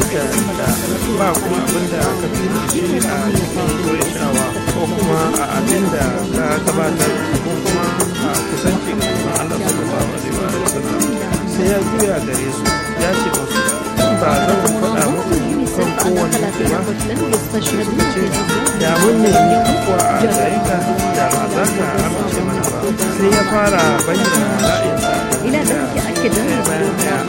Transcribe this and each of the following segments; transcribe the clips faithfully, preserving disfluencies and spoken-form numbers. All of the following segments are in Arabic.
da ba kuma abin da aka fi shi a cikin Qurayshawa ko kuma a abin da ka gabatar ko kuma a kusanci ga Allah sallallahu alaihi wa sallam. Sai ya juya gare su ya ce musu ba zan faɗa muku kan kowane ba ce da mun nemi kuwa a gare ka da ba za ka amince mana ba. Sai ya fara bayyana ra'ayinsa da bayan ɗaya.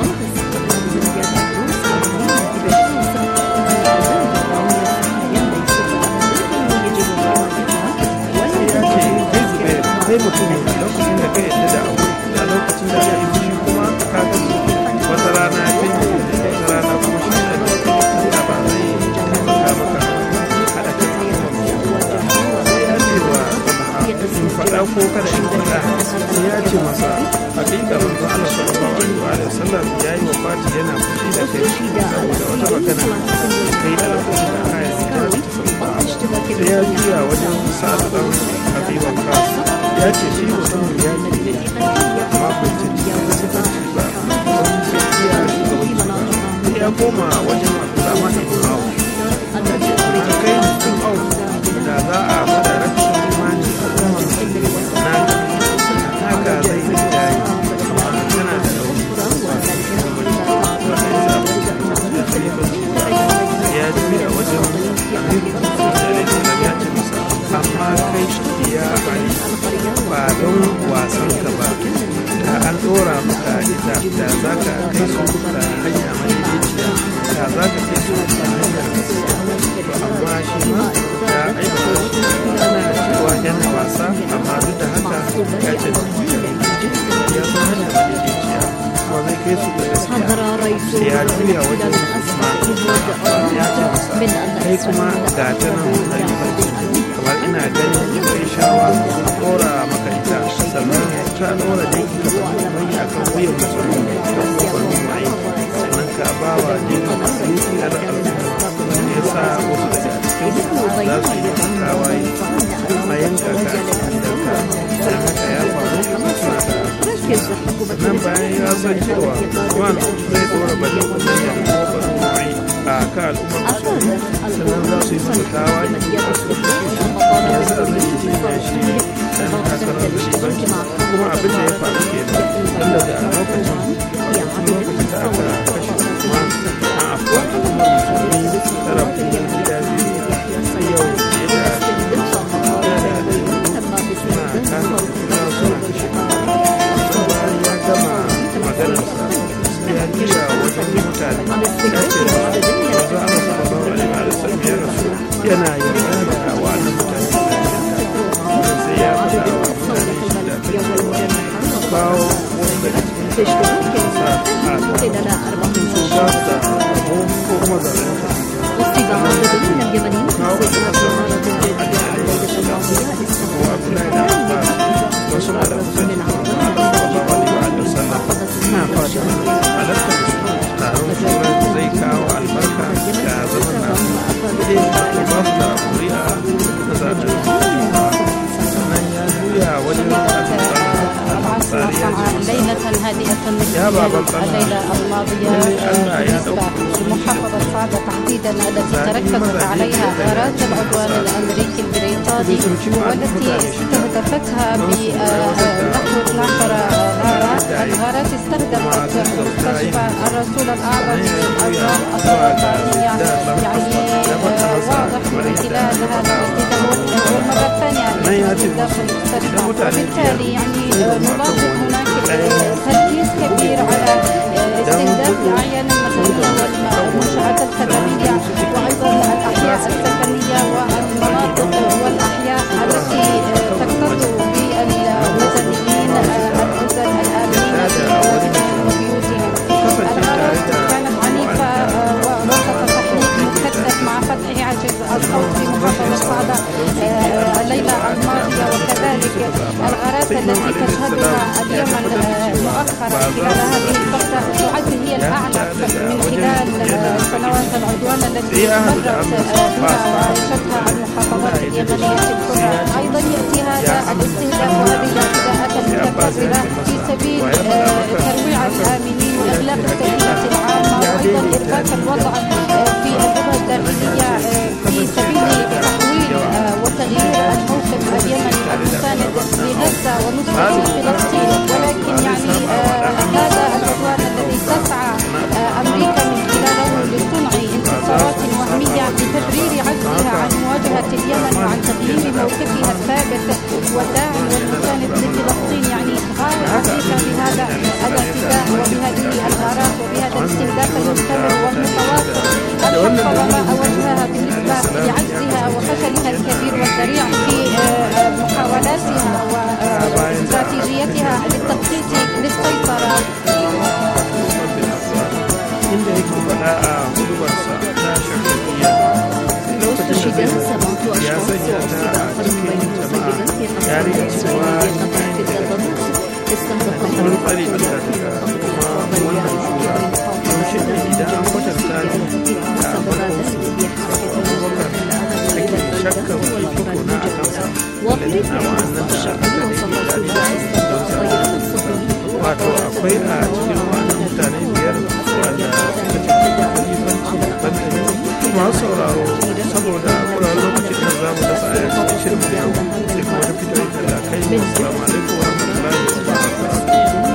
Sai mutum a lokacin da ka yadda da abu da lokacin da ya yi fushi kuma ka ga wata rana ya kai wata rana kuma shi da da ba zai taimaka maka haɗa kai sai ya ce wa in faɗa ko kada in faɗa sai ya ce masa hakika manzo Allah sallallahu alaihi wa sallam ya yi wafati yana fushi da kai saboda wata magana kai a lokacin da aya ta sai ya juya wajen sa'ad dan Abi Waqqas ya ce shi mutum ya ne amma bai ce sifanci ba don bai iya shugabanci ba. Ya koma wajen Abdurrahman ibn Auf ya ce na kai mutum Auf da za a fada rashin imani a kuma na haka zai da jayi amma tana da rauni ya juya wajen Aminu ya ce masa amma kai ya Ali ba don wasan ka ba da an dora maka ita da za ka kai su da hanya madaidaiciya da za ka kai su da hanyar gaskiya. Amma shi ma ya aika shi ana cewa yana wasa amma duk da haka ya ce ya san hanya madaidaiciya kuma zai kai su da gaskiya. Sai ya juya wajen Usman ya ce masa kai kuma ga ta nan kamar ina ganin kai shawa ɗora maka ita sannan ta ɗora dangi ka mai a kan wuyan musulmi da kowane mai sannan ka ba wa jini dukiyar al'umma wanda ya sa wasu daga cikin za su yi kawai a yanka ka danka don haka ya faru suna da sannan bayan ya san cewa wani zai ɗora bane kusan ya da kowane mai a kan al'ummar musulmi sannan za su yi masa kawai a su ya sa zai yi jinya shi dan takarar da shi banki kuma abin da ya faru ke da don daga lokacin lokacin da aka kashe kuma a afuwa kuma musulmi tara kuma gida biyu sai yau fiye da suna kasa suna suna kashe bayan ya gama maganarsa sai ya kira wajen mutane ya ce da wanzu ana sallallahu alaihi wa sallam ya rasu yana yarda da wa'annan mutane sai ya faɗa wa mutane shi da kawo wani daga cikin sa a da ba da ko kuma da wasu na da musulmi na suna fata halartar taron turai zai kawo albarka ga zaman nasu da ba su da kuri'a da zaɓen sannan ya juya wajen الليلة الهادئة الليلة الماضية محافظة صعدة تحديدا التي تركزت عليها غارات العدوان الأمريكي البريطاني والتي استهدفتها بنحو اثنتي عشرة غارات. الغارات استهدفت مستشفى الرسول الأعظم للأمراض السرطانية. يعني واضح من خلال هذا الاستهداف والمرة الثانية استهداف المستشفى، وبالتالي يعني نلاحظ هناك تركيز كبير على استهداف الأعيان المدنية والمنشآت الخدمية وأيضا الأحياء السكنية والمناطق والأحياء التي تكتظ بالمدنيين العزل الآمنين في بيوتهم. الغارات كانت عنيفة ووسط تحقيق مكثف مع فتح عجز الصوت في محافظة صعدة الليلة الماضية، وكذلك الغارات التي تشهدها اليمن مؤخرا خلال هذه الفترة تعد هي الأعنف من خلال سنوات العدوان التي مرت بها وعاشتها المحافظات اليمنية الكبرى. أيضا يأتي هذا الاستهداف وهذه الاعتداءات المتكررة في سبيل ترويع الآمنين وإغلاق السكينة العامة وأيضا إرباك الوضع إسرائيلية في سبيل تحويل وتغيير الموقف اليمني المساند لغزة ونصرة فلسطين، ولكن يعني هذا العدوان الذي تسعى أمريكا من خلاله لصنع انتصارات وهمية بتبرير عجزها عن مواجهة اليمن وعن تغيير موقفها الثابت والداعم والمساند لفلسطين. يعني غاية أمريكا بهذا الاعتداء وبهذه الغارات وبهذا الاستهداف المستمر والمتواصل الحق وما وجهها بالنسبة لعجزها وفشلها الكبير والذريع في محاولاتها واستراتيجيتها للتخطيط للسيطرة. استشهد سبعة أشخاص وأصيب آخرون بين مسجدا في قصر إسرائيلي قطر في الضبط استهدف wato akwai a cikin wannan mutane biyar wanda suka ce masu sauraro saboda kuran lokacin da za mu dasa a cikin shirin da yau sai kuma da fito da kai assalamu alaikum wa rahmatullahi wa barakatuh.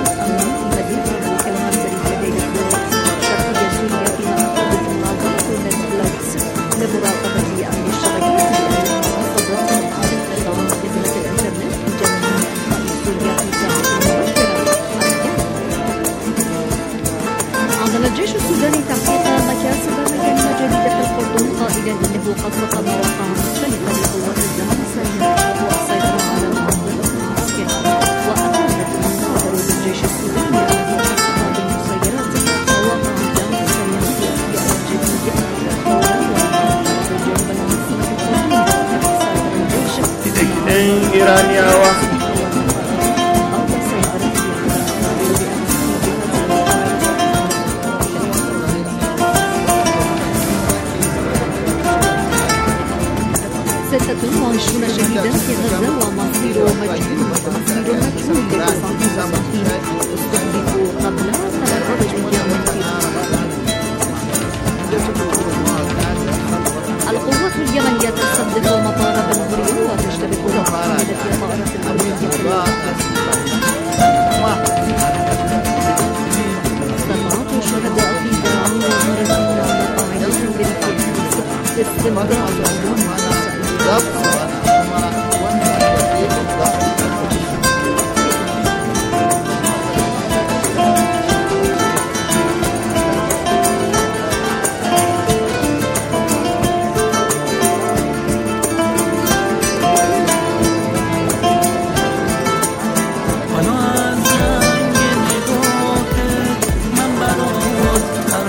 الجيش السوداني تحقيق مكاسب ميدانية جديدة في الخرطوم قائلا انه قد رقم مواقع مختلفة لقوات الدعم السريع والسيطرة على المنظمة العسكرية. وأعلنت مصادر للجيش السوداني انه قصف بالمسيرات مواقع الدعم السريع في أسياء الجديدة الجنوب العاصمة الخرطوم. ستة وعشرون شهيدا في غزة ومصير مجهول مصير مجهول لتسعة مصابين استهدفوا قبل ثلاثة أيام في القوات اليمنية تستهدف مطار بن غوريون وتشتبك بحملة طائرة الأمريكية استطاعت الشهداء في داعم وغارة على قاعدة بالكنيسة استمرار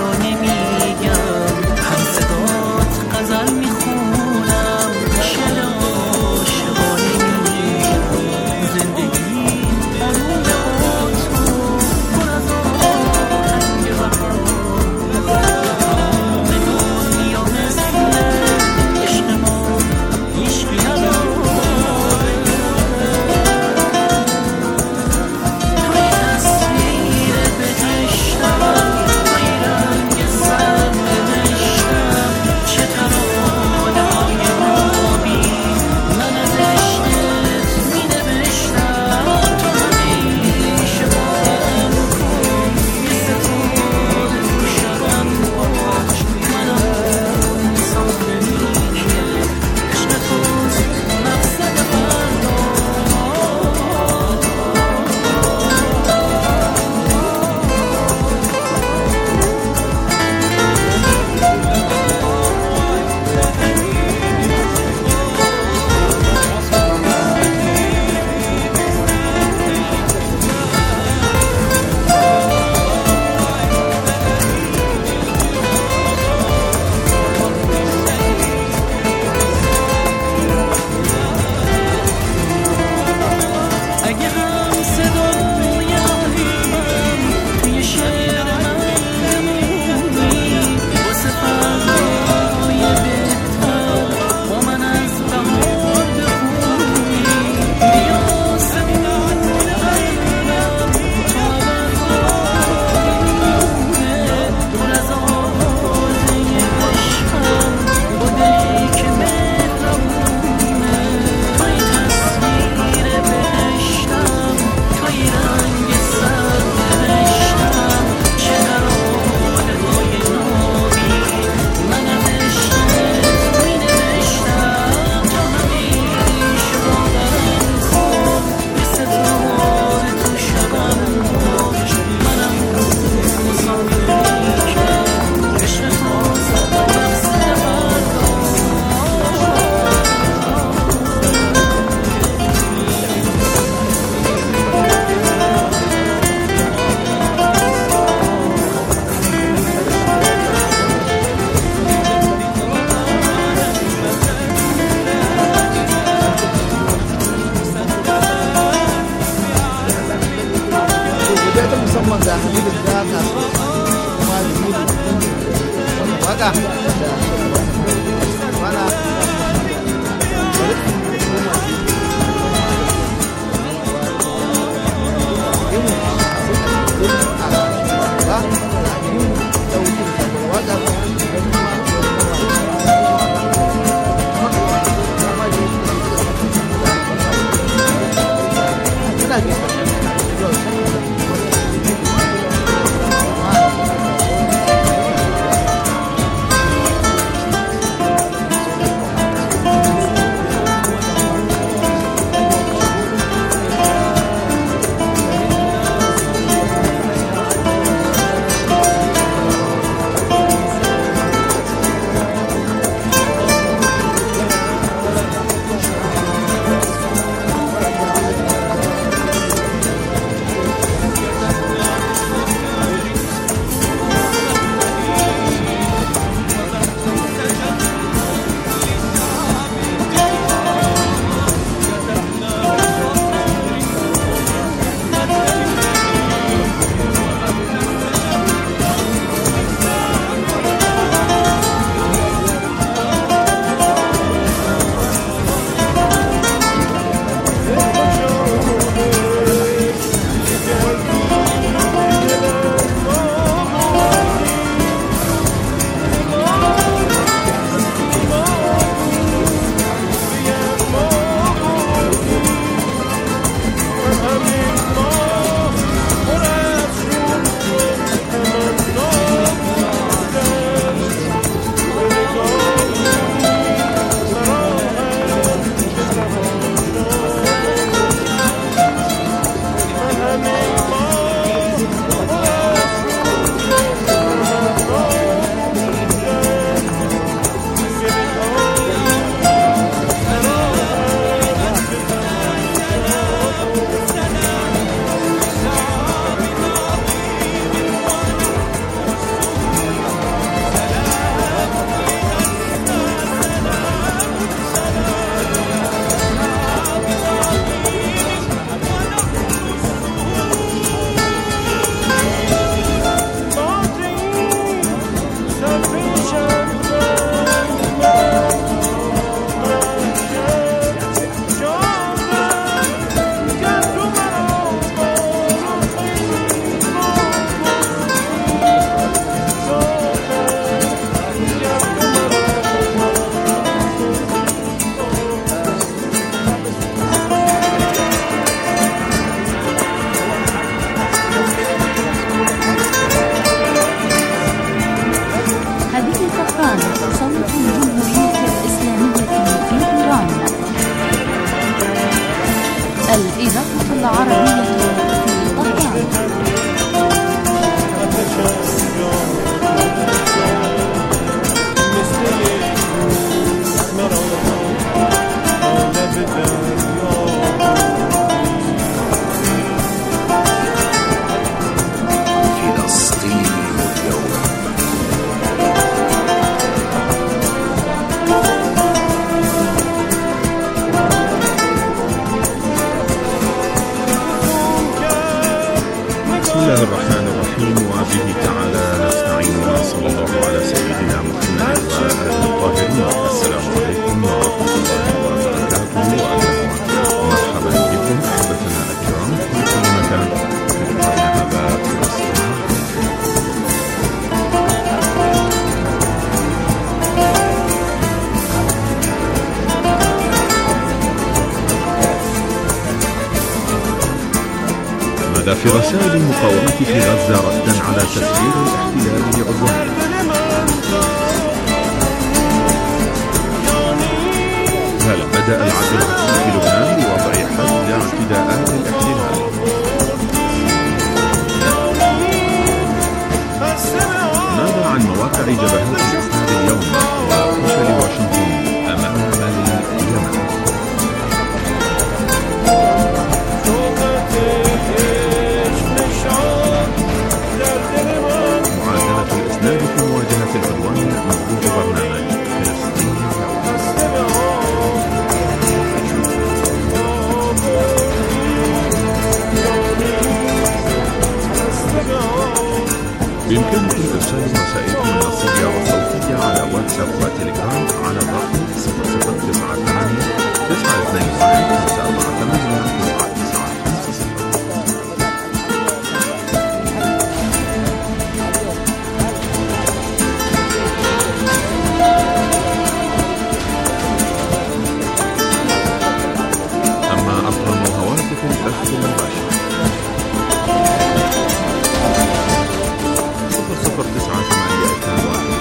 غزل میخونم شعر في رسائل المقاومة في غزة ردا على تسعير الاحتلال لعدوانه. هل بدأ العدل في لبنان بوضع حد لاعتداءات الاحتلال؟ ماذا عن مواقع جبهات الإسلام اليوم وفشل واشنطن أمام اليمن؟ معادلة الإسناد في مواجهة العدوان موضوع برنامج فلسطين اليوم. بإمكانكم إرسال رسائلكم النصية والصوتية على واتساب وتليجرام على الرقم صفر صفر تسعة ثمانية تسعة اثنين واحد خمسة أربعة ثمانية تسعة تسعة خمسة صفر. أما أفضل هواتف البث المباشر صفر صفر تسعة ثمانية اثنين واحد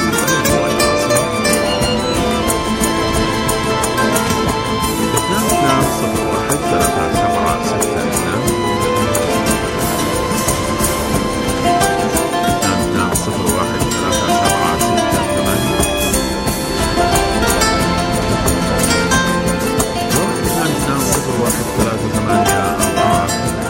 اثنان اثنان صفر واحد ثلاثة سبعة ستة اثنان اثنان اثنان صفر واحد ثلاثة سبعة ستة ثمانية واحد اثنان اثنان صفر واحد ثلاثة ثمانية أربعة.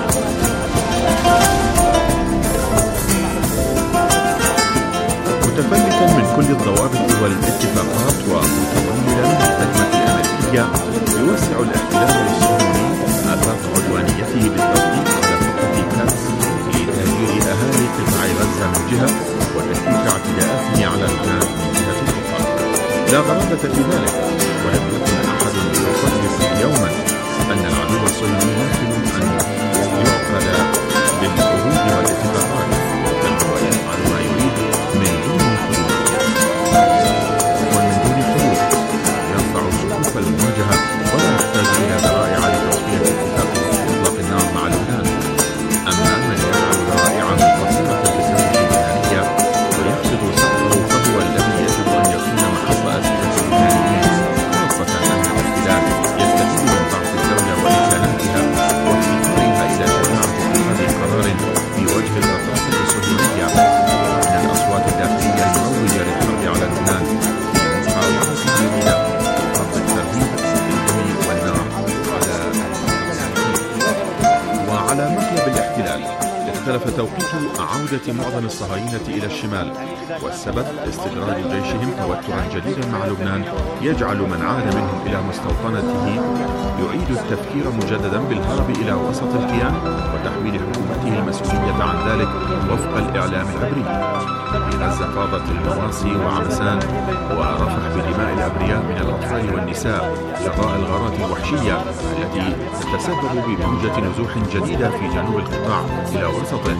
متفلتا من كل الضوابط والاتفاقات ومتضمنا الخدمة الأمريكية، يوسع الاحتلال الصهيوني آفاق عدوانيته بالتسليط على خطة كاتس لتهجير أهالي قطاع غزة من جهة وتشكيك اعتداءاته على لبنان من جهة أخرى. لا غرابة في ذلك، ولم يكن أحد يصدق يوما أن العدو الصهيوني يمكن أن يعقد بالعهود والاتفاقات، بل هو يفعل ما يريد من دون حدود ومن دون حدود، يرفع صفوف المواجهة ولا يحتاج إلى ذرائع لتصفية اتفاق إطلاق النار مع لبنان. أما من يفعل ذرائع قصيرة التسلح اللبنانية ويقصد سقطه فهو الذي يجب أن يكون محط أسئلة اللبنانيين، خاصة أن الاحتلال يستفيد من ضعف الدولة وإمكاناتها وافتقارها إلى شجاعة اتخاذ قرار في وجه الرقابة الصهيونية من الأصوات الداخلية المروجة للحرب على لبنان محاولة جديدة رفض الترهيب بالدم والنار على وعلى مقلب الاحتلال. اختلف توقيت عودة معظم الصهاينة إلى الشمال، والسبب استدراج جيشهم توترا جديدا مع لبنان يجعل من عاد منهم إلى مستوطنته يعيد التفكير مجددا بالهرب إلى وسط الكيان وتحويل حكومته المسؤولية عن ذلك وفق الإعلام العبري. في غزة فاضت المواسي وعمسان ورفح بدماء الأبرياء من الأطفال والنساء جراء الغارات الوحشية التي تتسبب بموجة نزوح جديدة في جنوب القطاع إلى وسطه،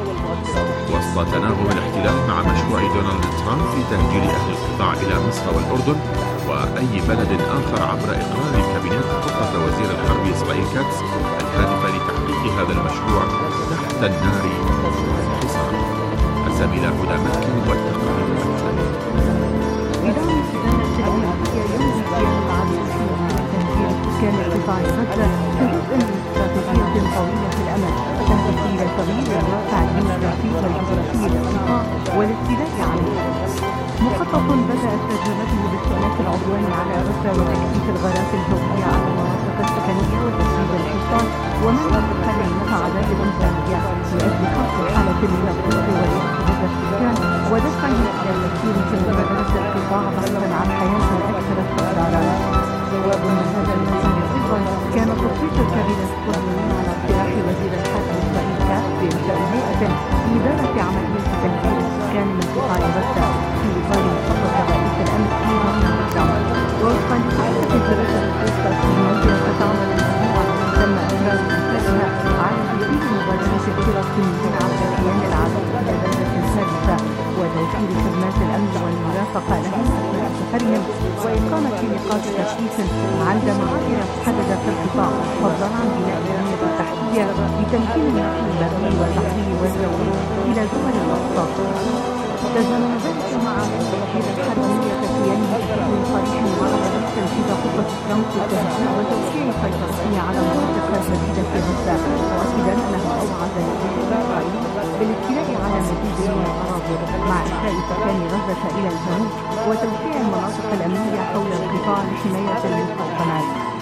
وسط تناغم الاحتلال مع مشروع دونالد ترامب في تهجير أهل القطاع إلى مصر والأردن وأي بلد آخر عبر إقرار كابينت خطة وزير الحرب إسرائيل كاتس الهادفة لتحقيق هذا المشروع تحت النار والحصار. الزميلة هدى مكي والتقرير الأكثر. بدعم السودان الأمريكية يمضي العديد في تهجير سكان قطاع غزة كجزء من استراتيجية طويلة الأمد تهدف إلى تغيير الواقع الجغرافي والجغرافي للقطاع والاستيلاء عليه. مخطط بدأت تجربته باستئناف العدوان على غزة وتكثيف الغارات الجوية على المناطق السكنية وتسديد الحصار ومنع دخول المساعدات الإنسانية لأجل خفض حالة من الضيق والاحتجاج السكان ودفعهم إلى تفكير في مبادرة القطاع بحثا عن حياة أكثر استقرارا. وضمن هذا المسار أيضا كان تصويت الكابينة الصهيوني على اقتراح وزير الحرب إسرائيل كاتس بإنشاء هيئة لإدارة عملية تهجير السكان من قطاع غزة في إطار مخطط رئيس الأمن نظام الدعم. ووفقا لصحيفة الجريدة الأوسطى الصهيونية ستعمل المجموعة تم إقرار إنشائها على تنفيذ مبادرة الفلسطينيين عبر كيان العدو إلى بلدة ثالثة وتوفير خدمات الأمن والمرافقة لهم أثناء سفرهم وإقامة نقاط تشريف عند مواقع محددة في القطاع فضلا عن بناء البنية التحتية لتمكين النقل البري والبحري والجوي إلى دول الوسطى. تزامن ذلك مع تأثير الحربية كيانه بشكل صريح وعلى تنفيذ خطة ترامب للتهجير وتوسيع سيطرته على المناطق الجديدة في غزة، مؤكدا أنه أوعد إسرائيل بالاستيلاء على مزيد من الأراضي مع إخلاء سكان غزة إلى الجنوب وتوسيع المناطق الأمنية حول القطاع لحماية المستوطنات.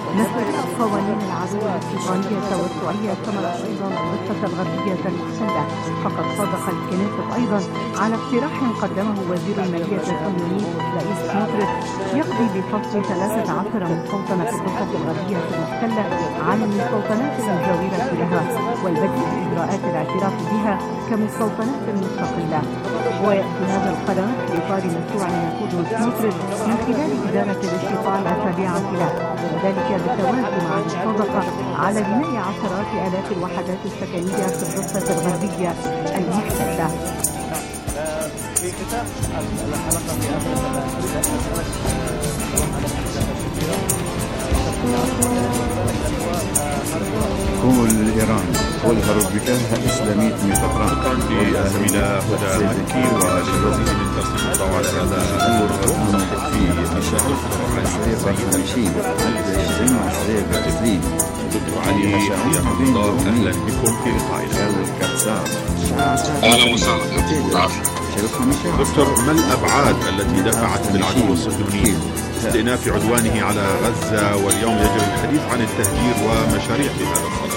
نفذ قوانين العدو البريطانية والسورية ثمرت أيضا الضفة الغربية المحتلة. فقد صادق الكنيست أيضا على اقتراح قدمه وزير المالية الصهيوني رئيس سموتريتش يقضي بفصل ثلاثة عشر مستوطنة في الضفة الغربية المحتلة عن المستوطنات المجاورة لها والبدء بإجراءات الاعتراف بها كمستوطنات مستقلة. ويأتي هذا القرار في إطار مشروع يقوده سموتريتش من خلال إدارة الاشتغال التابعة له، وذلك بالتوازي مع المصادقة على بناء عشرات آلاف الوحدات السكنية في الضفة الغربية المحتلة. في ختام الحلقة في كل إيران والهرب بكاها إسلامية من فترة. شكرا للزميلة هدى مكي وللمزيد من ترسيم الضوء على هذا الأمر في مشاهد خمسين عشرين وعشرين وعشرين دكتور علي حياكم الله، أهلا بكم في لقائنا. أهلا وسهلا. دكتور، ما الأبعاد التي دفعت بالعدو الصهيوني استئناف عدوانه على غزة واليوم يجري الحديث عن التهجير ومشاريع في هذا الصدد؟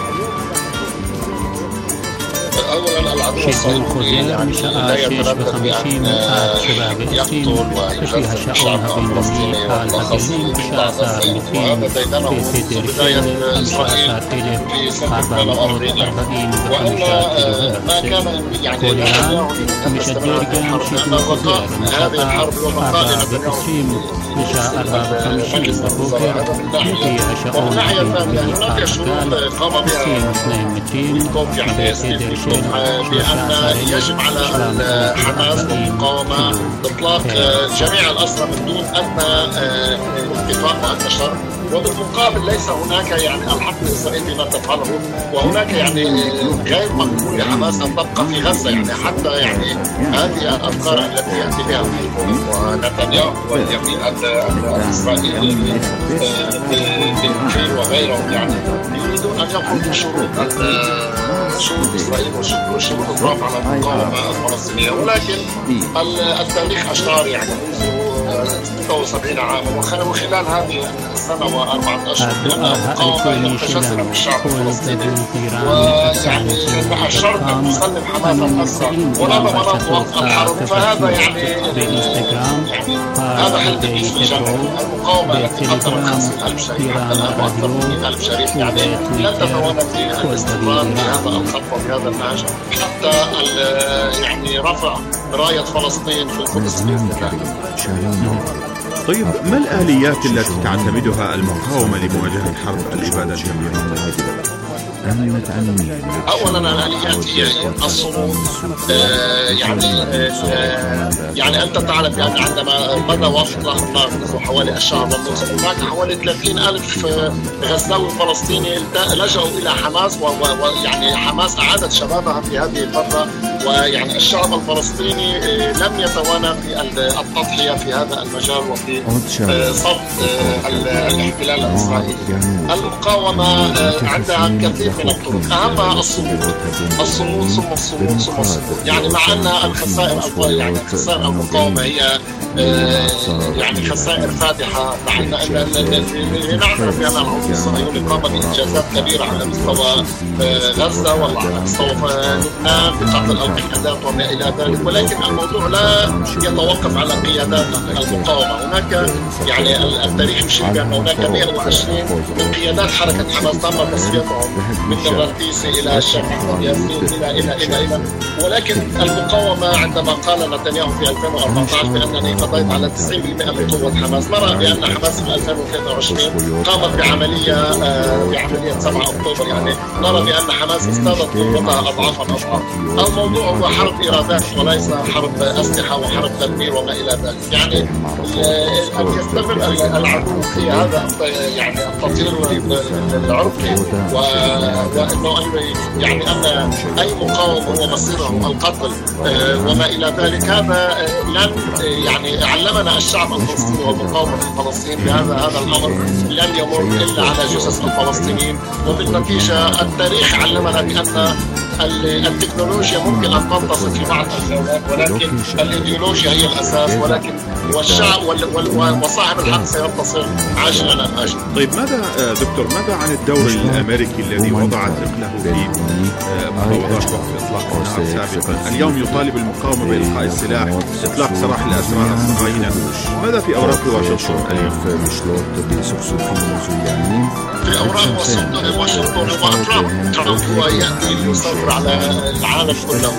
أولا العدو الصهيوني يعني لا يتردد بأن يقتل ويجزم الشعب الفلسطيني والملخص قطاع غزة، وهذا ديدنه منذ بداية إسرائيل في سنة اثنين وأربعين، وأن ما كان يعني لا يدعو أن نستمر هذه الحرب لأن بقاء هذه الحرب وبقاء نتنياهو في مجلس الوزراء هذا من ناحية، ومن ناحية ثانية هناك شروط قام بها كوفي عنيس بأن يجب على حماس والمقاومة إطلاق جميع الأسرى من دون أدنى اتفاق وأدنى شرط، وبالمقابل ليس هناك يعني الحق الإسرائيلي بما تفعله، وهناك يعني غير مقبول لحماس أن تبقى في غزة، يعني حتى يعني هذه الأفكار التي يأتي بها ونتنياهو واليمين الإسرائيلي بالكفير وغيرهم، يعني يريدون أن يقوموا بشروط شروط إسرائيل وشروط الرفع على المقاومة الفلسطينية، ولكن التاريخ أشار يعني ستة وسبعين عاما، وخلال هذه السنة وأربعة أشهر المقاومة يتجسد بالشعب الفلسطيني، ويعني الشرط أن تسلم حماس الأسرى ولا ضمانات وقف الحرب، فهذا يعني يعني هذا حل تنفيذ لجميع المقاومة التي قدمت خمسين ألف شهيد حتى الآن وأكثر من مئة ألف شهيد، يعني لن تتوانى في الاستمرار بهذا الخط وبهذا النهج حتى يعني رفع راية فلسطين في القدس بإذن الله. طيب، ما الآليات التي تعتمدها المقاومة لمواجهة حرب الإبادة الجماعية؟ أولا الآليات هي الصمود، آه يعني آه يعني أنت تعلم بأن عندما بدأ وقت النار منذ حوالي الشهر ونصف هناك حوالي ثلاثين ألف غزاوي فلسطيني لجأوا إلى حماس، ويعني حماس أعادت شبابها في هذه الفترة، ويعني الشعب الفلسطيني لم يتوانى في التضحية في هذا المجال وفي صد الاحتلال الإسرائيلي. المقاومة عندها كثير من الطرق، أهمها الصمود الصمود ثم الصمود ثم الصمود، يعني مع أن الخسائر يعني خسائر المقاومة هي يعني خسائر فادحة، مع أن نعرف بأن العنف الصهيوني قام بإنجازات كبيرة على مستوى غزة ولا على مستوى لبنان بقتل القيادات وما إلى ذلك، ولكن الموضوع لا يتوقف على قيادات المقاومة. هناك يعني التاريخ يشير بأن هناك مئة وعشرين من قيادات حركة حماس تم تصفيتهم من الرئيسي إلى الشيخ محمود ياسين إلى إلى إلى إلى ولكن المقاومة عندما قال نتنياهو في ألفين وأربعة عشر بأنني قضيت على تسعين بالمئة من قوة حماس، نرى بأن حماس في ألفين وثلاثة وعشرين قامت بعملية آه بعملية سبعة أكتوبر، يعني نرى بأن حماس ازدادت قوتها أضعافا أضعاف. الموضوع هو حرب إرادات وليس حرب أسلحة وحرب تدمير وما إلى ذلك، يعني أن يستمر العدو في هذا يعني التطهير العرقي، وأنه يعني أن أي مقاوم هو مصيره القتل وما إلى ذلك، هذا لن يعني علمنا الشعب الفلسطيني ومقاومة الفلسطين بهذا هذا الأمر لن يمر إلا على جثث الفلسطينيين، وبالنتيجة التاريخ علمنا بأن التكنولوجيا ممكن أن تنتصر في بعض الجولات، ولكن الإيديولوجيا هي الأساس، ولكن والشعب وصاحب الحق سينتصر عاجلا أم آجلا. طيب ماذا دكتور ماذا عن الدور الأمريكي الذي وضع ثقله في مفاوضات وقف إطلاق النار سابقا؟ اليوم يطالب المقاومة بإلقاء السلاح، إطلاق سراح الأسرى الصهاينة. ماذا في أوراق واشنطن اليوم؟ في أوراق واشنطن وترامب ترامب هو يأتي ليسيطر على العالم كله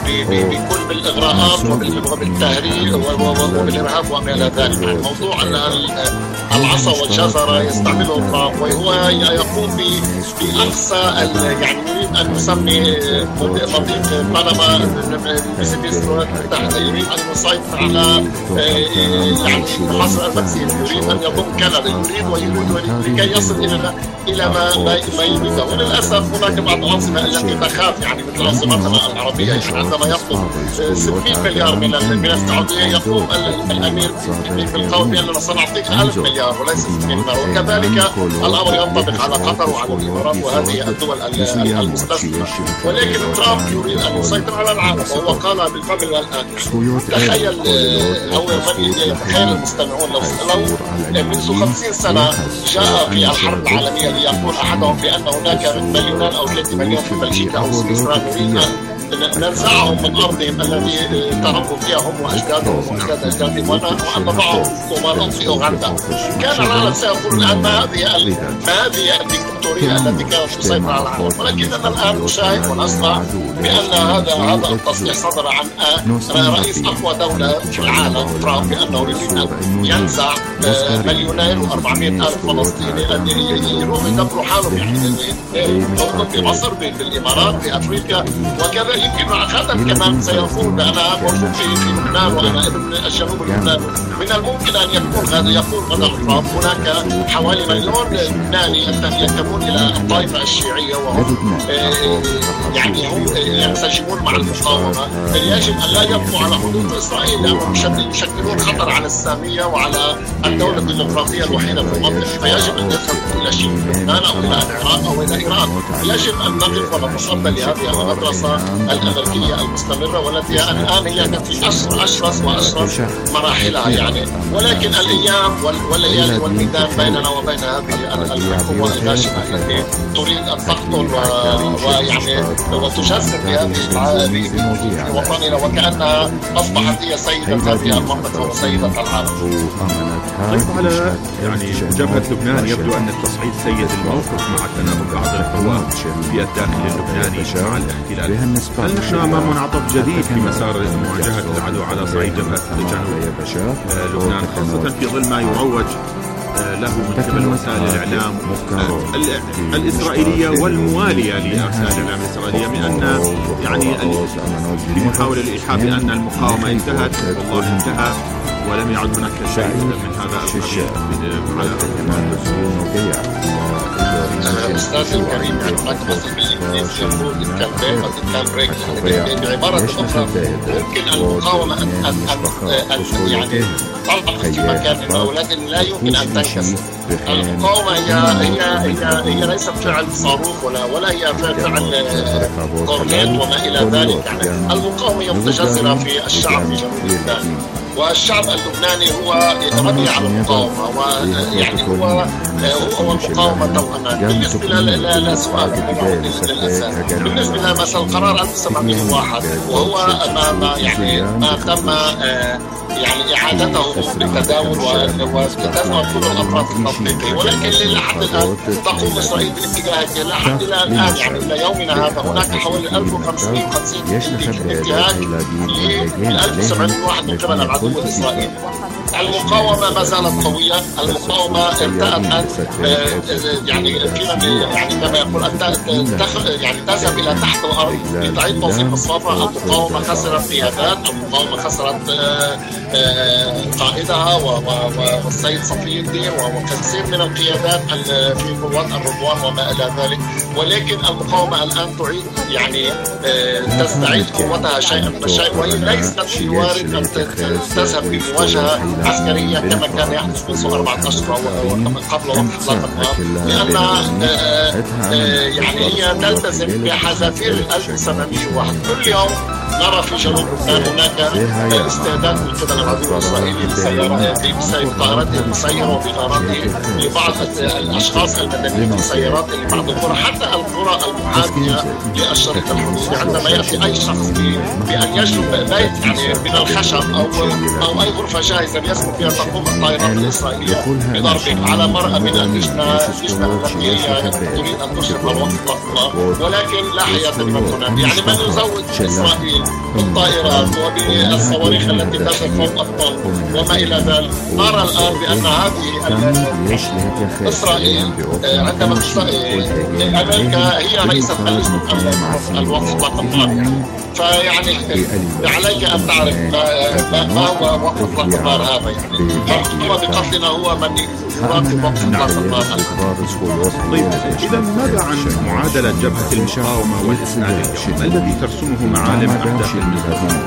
بكل بالإغراءات وبالتهريج وبالإرهاب وما إلى ذلك. موضوع العصا والجزرة يستعمله ترامب، وهو يقوم بأقصى يعني يريد أن يسمي مضيق بنما بسبيس يريد أن يسيطر على يعني مصر المكسيك، يريد أن يضم كندا، يريد ويريد لكي يصل إلى إلى ما ما يريده. وللأسف هناك بعض الأنظمة التي تخاف يعني مثل أنظمتنا العربية، يعني عندما يطلب ستين مليار من من السعودية يقوم الأمير بالقول بأننا سنعطيك ألف مليار وليس ستين مليار. وكذلك الأمر ينطبق على قطر وعلى الإمارات وهذه الدول المستثمرة. ولكن ترامب يريد أن يسيطر على العالم، وهو قال بالفضل الآن. تخيل أو تخيل المستمعون لو منذ خمسين سنة جاء في الحرب العالمية ليقول أحدهم بأن هناك مليونان أو ثلاثة مليون في بلجيكا أو سويسرا نريد أن ننزعهم من أرضهم الذي تربوا فيها هم وأجدادهم وأجداد أجدادهم وأن نضعهم في أوغندا. كان العالم سيقول الآن ما هذه ما هذه الدكتاتورية التي كانت تسيطر على العالم. ولكننا الآن نشاهد ونسمع بأن هذا هذا التصريح صدر عن رئيس أقوى دولة في العالم ترامب بأنه يريد أن ينزع مليونين وأربعمائة ألف فلسطيني يروحوا يدبروا حالهم في مصر بالإمارات بأفريقيا وكذا. يمكن هذا كمان سيقول بأنا موجود في لبنان وأنا ابن الجنوب اللبناني. من الممكن أن يكون هذا يقول غدا ترامب هناك حوالي مليون لبناني ينتمون إلى الطائفة الشيعية وهم يعني هم ينسجمون مع المقاومة. يجب أن لا يبقوا على حدود إسرائيل لأنهم يشكلون خطر على السامية وعلى الدولة الديمقراطية الوحيدة في المنطقة. فيجب أن يذهبوا إلى شيء لبنان أو إلى العراق أو إلى إيران. يجب أن نقف ونتصدى لهذه المدرسة الأمريكية المستمرة والتي الآن هي في أشرس وأشرس مراحلها يعني. ولكن الأيام والليالي والميدان بيننا وبين هذه الحكومة الغاشمة التي تريد أن تقتل ويعني وتجسد بهذه في وطننا وكأنها أصبحت هي سيدة هذه المنطقة وسيدة العالم. طيب على يعني جبهة لبنان يبدو أن التصعيد سيد الموقف مع تناوب بعض القوات في الداخل اللبناني مع الاحتلال. هل نحن أمام منعطف جديد في مسار مواجهة العدو على صعيد جبهة جنوب لبنان، خاصة في ظل ما يروج له من قبل وسائل الإعلام الإسرائيلية والموالية لوسائل الإعلام الإسرائيلية من أن يعني بمحاولة الإيحاء بأن المقاومة انتهت والله انتهى ولم يعد هناك شيء من هذا القبيل على أستاذ الكريم. هناك مثل بالإنجليزي يقول it can break but it can break. بعبارة أخرى ممكن المقاومة أن أن يعني تلحق في مكان ما ولكن لا يمكن أن تنكسر. المقاومة هي هي هي هي ليست فعل صاروخ ولا ولا هي فعل كورنيت وما إلى ذلك. يعني المقاومة هي متجذرة في الشعب في جنوب لبنان، والشعب اللبناني هو ربي على المقاومة ويعني هو هو المقاومة توأمان. بالنسبة لا سؤال للأسف بالنسبة لمثلا قرار ألف وسبعمائة وواحد وهو ما يعني ما تم يعني إعادته بالتداول وتداول كل الأطراف التطبيقية. ولكن لحد الآن تقوم إسرائيل باتجاهات لحد الآن يعني إلى يومنا هذا هناك حوالي ألف وخمسمائة وخمسين انتهاك ل ألف وسبعمائة وواحد من قبل العدو الإسرائيلي. المقاومة ما زالت قوية. المقاومة ارتأت أن يعني يعني كما يقول أن يعني تذهب إلى تحت الأرض لتعيد توظيف الصفا. المقاومة خسرت قيادات، المقاومة خسرت قائدها والسيد صفي الدين وكثير من القيادات في قوات الرضوان وما إلى ذلك. ولكن المقاومة الآن تعيد يعني تستعيد قوتها شيئا فشيئا، وهي ليست بالوارد أن تذهب بمواجهة عسكرية كما كان يحدث منذ أربعة أشهر قبل وقت إطلاق النار، لأن يعني هي تلتزم بحذافير ألف وثمانمائة وواحد. كل يوم نرى في جنوب لبنان هناك استعداد من قبل العدو الإسرائيلي بطائراته المسيرة وبغاراته لبعض الأشخاص المدنيين في سيارات لبعض القرى، حتى القرى المحاذية للشريط الحدودي. عندما يأتي أي شخص بأن يجلب بيت يعني من الخشب أو أو أي غرفة جاهزة بيسكن فيها، تقوم الطائرات الإسرائيلية بضربه على مرأى من اللجنة التي هي تريد أن تشرف الوقت الأطلاق، ولكن لا حياة لمن هناك. يعني من يزود إسرائيل بالطائرات وبالصواريخ التي تنزل فوق الطل وما إلى ذلك. نرى الآن بأن هذه إسرائيل عندما أمريكا هي رئيسة الوقت إطلاق النار، فيعني عليك أن تعرف ما هو وقت إطلاق النار هذا. يعني مرتبط بقتلنا هو من يراقب وقت إطلاق النار. طيب إذا ماذا عن معادلة جبهة المقاومة والإسناد اليوم الذي ترسمه معالم أحداث المنطقة؟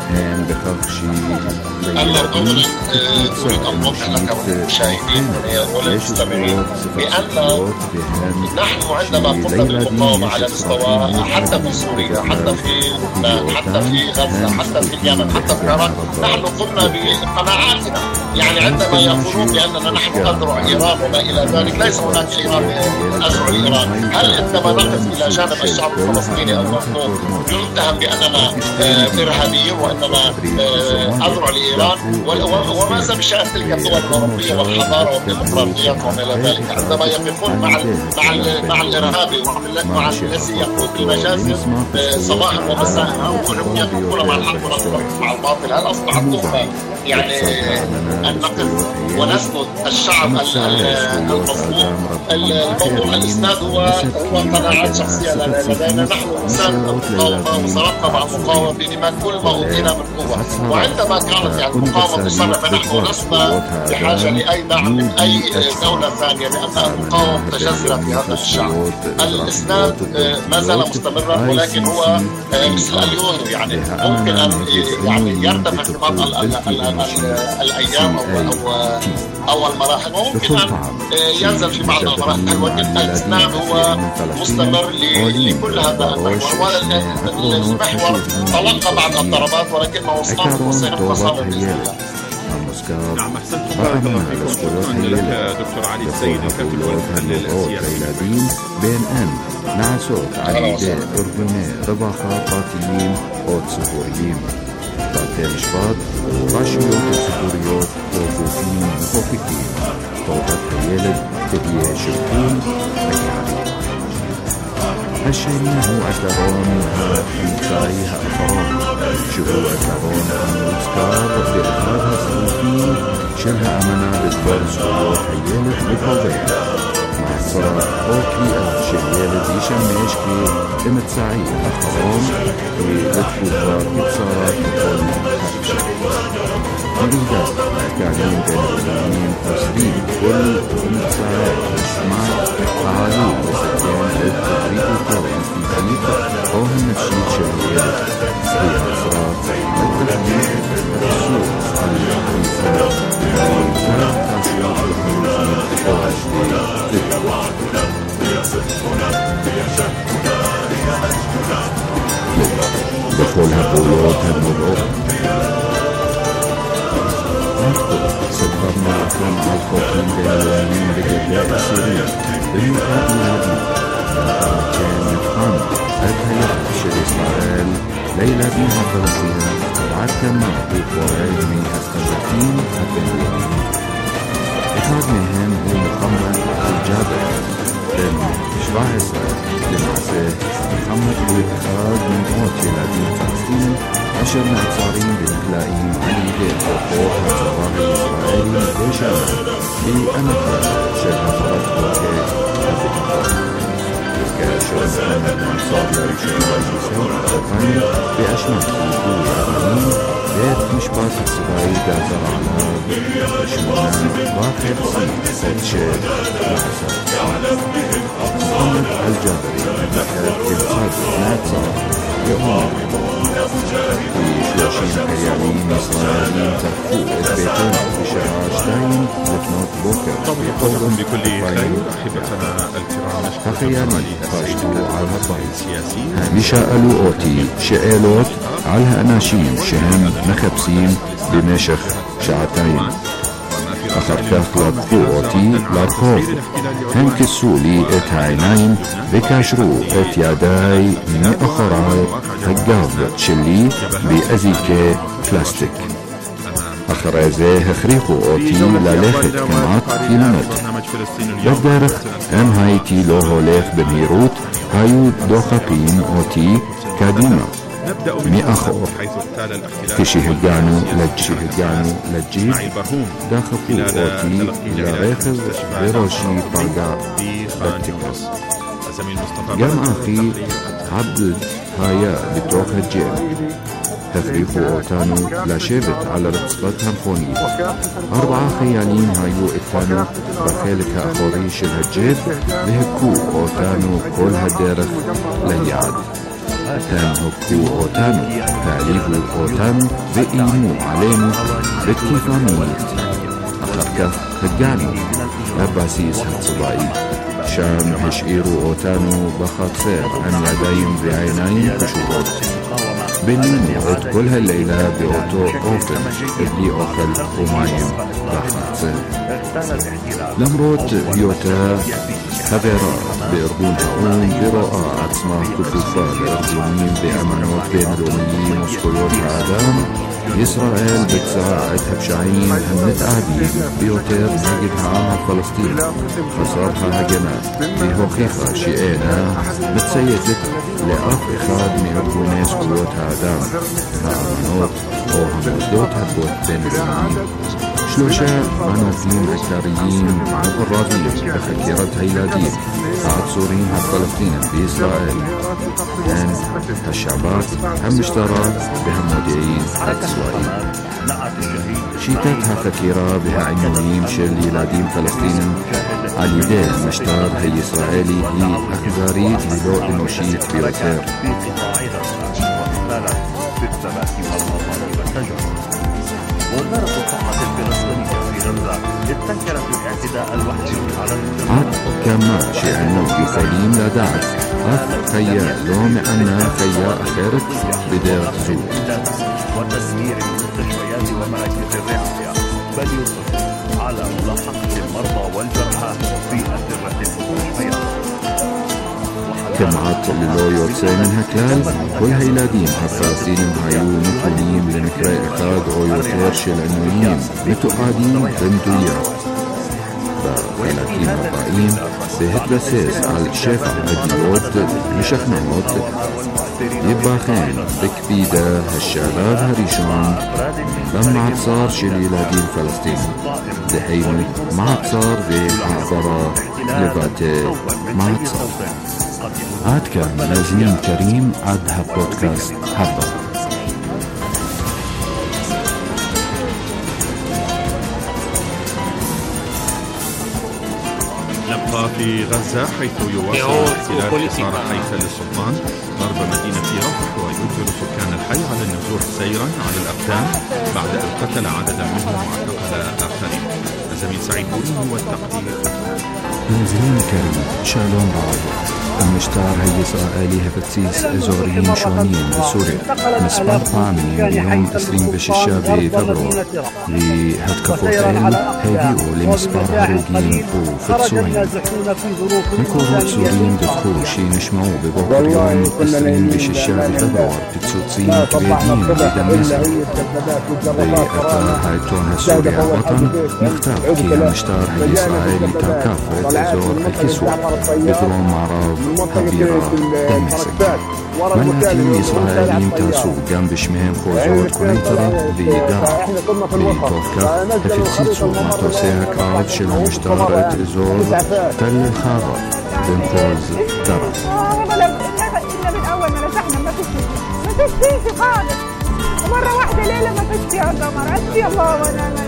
أنا أولا أريد أن أوضح لك وللمشاهدين والمستمعين بأن نحن عندما قمنا بالمقاومة على مستوى حتى في سوريا، حتى في لبنان، حتى في غزة، حتى في اليمن، حتى في العراق، نحن قمنا بقناعاتنا. يعني عندما يقولون بأننا نحن أذرع إيران وما إلى ذلك، ليس هناك إيران أذرع إيران. هل عندما نقف إلى جانب الشعب الفلسطيني أو المظلوم نتهم بأننا إرهابيين وأننا أذرع لإيران؟ وماذا بشأن تلك الدول الأوروبية والحضارة والديمقراطيات وما إلى ذلك؟ عندما يقفون مع مع مع الإرهابي ومع الذي يقود بالمجازر صباحا ومساء، هم يقفون مع الحق مع الباطل. هل أصبحت تهمة يعني أن نقف ونسند الشعب المظلوم؟ الموضوع الإسناد هو هو قناعات شخصية لدينا. نحن إنسان المقاومة وصرفنا مع المقاومة بدماء كل ما أوتينا من قوة، وعندما كانت يعني المقاومة مصرفة نحن لسنا بحاجة لأي دعم من أي دولة ثانية، لأن المقاومة متجذرة في هذا الشعب. الإسناد ما زال مستمرا، ولكن هو مثل اليورو، يعني ممكن أن يعني يرتفع في بعض الأيام أو أو المراحل، وممكن أن ينزل في بعض المراحل، ولكن الإسناد هو مستمر لكل هذا المحور. والمحور تلقى بعض الضربات ولكن وصلنا وسيبقى صابر بإذن الله. نعم، أحسنتم بارك الله فيكم. شكرا لك دكتور علي السيد الكاتب والمحلل السياسي. بين أن مع صوت علي دي أردني رباقة قاتلين أو صهوريين تعطي إشباط راشيوت الصهوريات وفوفين وفوفيكين طوبات خيالد تبيه شركون أكيد هالشيء هو أترون هالمتايها أترون شهو أترون هالمتكار بإخراجها الصوفين شلها أمنا بالدور صهوريات خيالد بفوضيها مع صار أوكي الشيالد يشمشكي لمتساعي أترون ولتكوفا كتسارات بقول حقشة نريد التعليم بين الإسلامين أسرين كل متساعي مع تعالي وسكان التدريب الطويل في البيت وهم نفسي شيالد هي أسرات التحديد السوق الإنسان والإنسان تاسيات الحروفين دخولها بولوت الملوك نذكر سببنا أكرم على الفوقين بين الوانين بجداء سوريا بالمقابل هذه كان يفهم أدها يخشى إسرائيل ليلة بيها فلسطين وعدتا معطيك ورايد من هستجاكين حتى اليوم إحاد مهم هو محمد الجابر لأنه إشباع إسرائيل لمعساه محمد هو إخراج من قوات يلادين فلسطين عشر معصارين بنخلائهم علي دير وقوة الزراعي الإسرائيلي ليشانا بأمكان شبه فرق وكي أفتح كاشر محمد معصار لريشان ويسيسر وقاني بأشمال خلقوا يعملين ذات مشباط السباعي دازر على شمونا واقع صنع ست شير معصار محمد الجابري ذكر إنقاذ ناتسا يوم في ثلاثين خيالين إسرائيليين تخفوا البيتين في شارع شتاين لفنات بوكر. طبعاً بكل خير أحبتنا الكرام. خيالي فاشتوا على الطريق مشاءلوا أوتي شئلوت على أناشيم شهم مخبسين بمشخ شعتين أخر كاخلت قوتي لاركوب هم كسولي ات عينين بكاشرو ات يداي من أخراي هقاب تشلي بأزيكي بلاستيك أخرازي هخريقو أوتي للاخت كمات كيلومتر بدارخ هم هايتي لو هوليخ بميروت هايو دوخقين أوتي كاديما مي أخو كشي هجانو لجي هجانو لجي داخفو أوتي إلى ريخز بروشي باقا باتكس جام أخي عبد هايا بتوخ الجيم تفريخو أوتانو لا شابت على رقصتها الخونية أربعة خيالين هايو الثانو بخيلك أخوريش الهجيب لهكو أوتانو كل هالدارخ لهيعاد كان هكو أوتانو تعليفو أوتانو بإيمو عليمو بالكيفانية أخر كف هجانو أباسيس هتصبائي شام هشئيرو أوتانو بخاطفير أن يدايم بعينين كشوبات بنين يعود كل هالليلة بأوتو أوفن اللي أخل ومايم بخاطفير لمروت بيوتا خبيرا بإرغون هؤون برؤى عتصمة كفوفا بإرغونين بأمانات بين الأميين وسكولور العالم إسرائيل بتساعدها بشعين هم نتعادين بيوتير نجدها عامها فلسطين خسارها هجمات بهوخيخة شئينا متسيدت لأف إخاد مئرغونيس قوات عادام فأمانات أو همودوت هبوت بين الأميين شلوشا مناطين أكتاريين مقررين بخكيرة هيلادين عطسورين هالفلسطين بإسرائيل كان الشعبات هم اشترى بهم مودعين الإسرائيل شيتاتها فكيرة بها عنوانين شل يلادين فلسطين على يدين مشتار هي إسرائيلي هي أخزاريت للو إنوشيت بيوتير وزارة الصحة الفلسطينية في غزة ابتكرت الاعتداء الوحشي على عاد كما شئنو بسليم لدعت أف خيا لوم عنا خيا أخيرت بداية زود وتسيير المستشفيات ومراكز الرعاية بل يصبح على ملاحقة المرضى والجرحى في أسرة المستشفيات كمعات للو يوتسي من هكال كل هيلادين هالفلسطينيين هايو مكونين لنكراء إخاد أو يوتيرش العنوانين متقادين بندويات بخيلاتين هبائين بهت بسيس على الشافع هديوت مشخنوت يباخين بكبيدة هالشباب هريشون لما عتصار شليلادين فلسطين دحين ما عتصار بعبرة لباتي ما عتصار عاد كان نازلين كريم عدها بودكاست حبة نبقى في غزة حيث يواصل احتلال حصار حيفا للسلطان غرب مدينة رفح ويجبر سكان الحي على النزوح سيرا على الأقدام بعد أن قتل عددا منهم واعتقل آخرين. الزميل سعيد بوري والتقدير. نازلين كريم شالون بعض المشتار هي إسرائيلي هفتسيس إزوريين شونيين بسوريا مسبار طعمين بيوم عشرين بششة بفبراير لهتكفوتين هيديو لمسبار هروجين وفتسوين مكورات سوريين دفخوشي نشمعو ببوكر يوم عشرين بششة بفبراير بتسوتسين كبيرين بدمسة بأتا هايتون سوريا وطن مختار كي المشتار هي إسرائيلي تاكافة إزور الكسوة بدرون معراض كبيرة دمسك مناتين إسرائيليين تاسو جنب شمهم خوزور كونيترا بدرع لتوكا تفتسيتسو ماتوسيها كعاد شل مشتارة إزور تل الخارة بنقوز درع إلا من أول ما نزحنا ما تشتي ما تشتيش خالص ومرة واحدة ليلة ما تشتي هذا مرة أسفي الله ونعم الوكيل